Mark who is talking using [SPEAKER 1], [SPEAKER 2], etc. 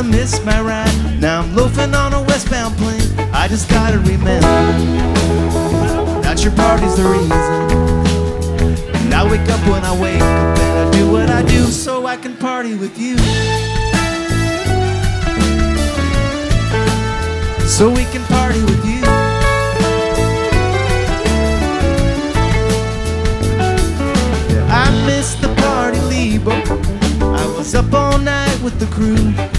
[SPEAKER 1] I missed my ride. Now I'm loafing on a westbound plane. I just gotta remember that your party's the reason. And I wake up when I wake up, and I do what I do so I can party with you. So we can party with you. I missed the party, Lebo. I was up all night with the crew.